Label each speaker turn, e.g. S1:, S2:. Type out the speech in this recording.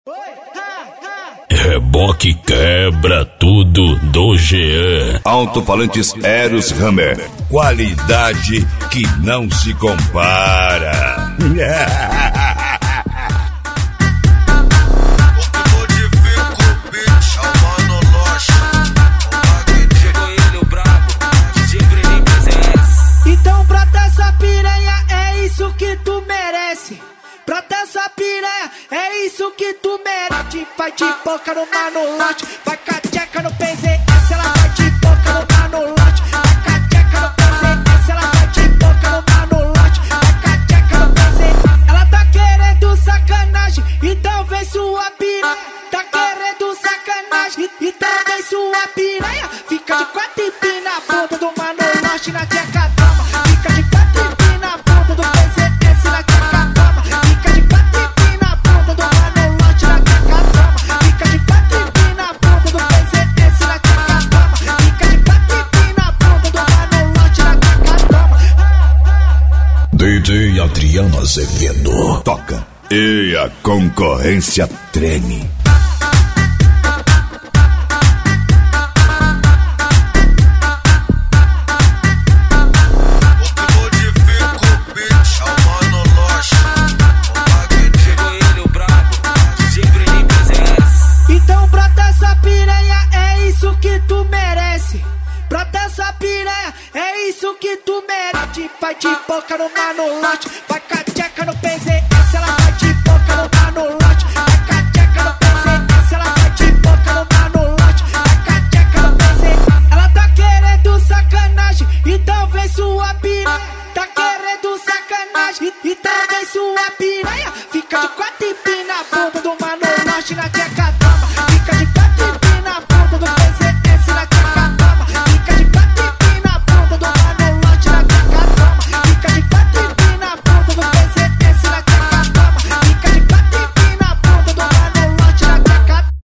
S1: Reboque quebra tudo do Jean.
S2: Alto-falantes Eros Hammer. Qualidade que não se compara.
S3: Então brota essa piranha, é isso que tu merece. Brota essa piranha, é isso que tu merece. Vai de boca no manolote, vai com a tcheca no PZS. Ela vai de boca no manolote, vai com a tcheca no PZS. Ela vai de boca no manolote, vai com a tcheca no PZS. Ela tá querendo sacanagem, então vem sua piranha. Tá querendo sacanagem, então vem sua piranha. Fica de quatro e pina a bunda do manolote na tcheca dama. Fica de quatro e pina a bunda do PZS na tcheca dama. Fica de quatro e pina a bunda do manolote na tcheca dama. Fica de quatro e pina a bunda do PZS na tcheca dama. Fica de quatro e pina a bunda do manolote na tcheca dama.
S1: DJ Adriano Azevedo
S2: Toca e a concorrência treme.
S3: Então brota essa piranha, é isso que tu merece. Brota essa piranha, é isso que tu merece. Vai de boca no manolote, vai com a tcheca no PZS. Ela vai de boca no manolote, vai com a tcheca no PZS. Ela vai de boca no manolote, vai com a tcheca no PZS. Ela tá querendo sacanagem, então vem sua piranha. Tá querendo sacanagem, então vem sua piranha. Fica de quatro e pina a bunda do manolote na tcheca.